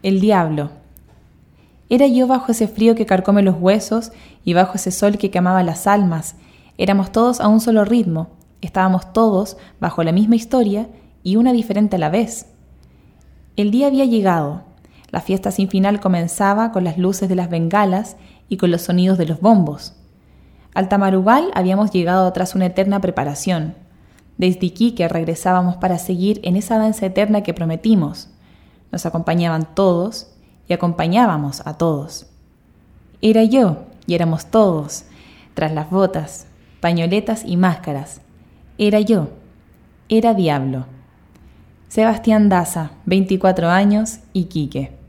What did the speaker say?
El diablo. Era yo bajo ese frío que carcome los huesos y bajo ese sol que quemaba las almas. Éramos todos a un solo ritmo. Estábamos todos bajo la misma historia y una diferente a la vez. El día había llegado. La fiesta sin final comenzaba con las luces de las bengalas y con los sonidos de los bombos. Al Tamarugal habíamos llegado tras una eterna preparación. Desde Iquique regresábamos para seguir en esa danza eterna que prometimos. Nos acompañaban todos y acompañábamos a todos. Era yo y éramos todos, tras las botas, pañoletas y máscaras. Era yo, era Diablo. Sebastián Daza, 24 años, Iquique.